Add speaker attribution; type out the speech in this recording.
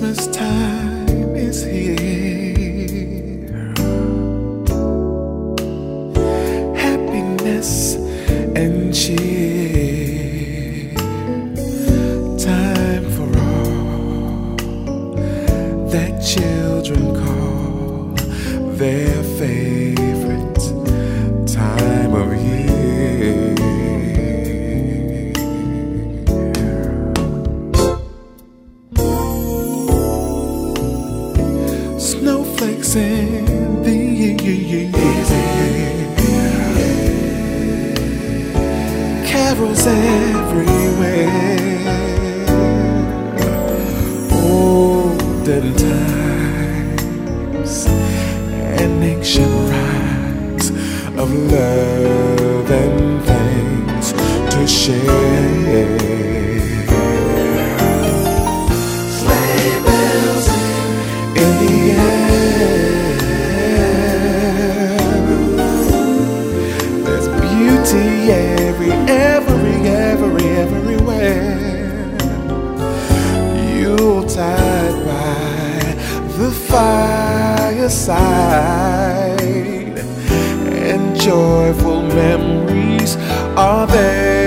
Speaker 1: Christmas time is here. Happiness and cheer. Time for all that children call their favorite time of year. Snowflakes in the air, carols everywhere, olden times, and ancient rites of love and things to share. Sleigh bells in the air, there's beauty everywhere. Yuletide by the fireside, and joyful memories are there.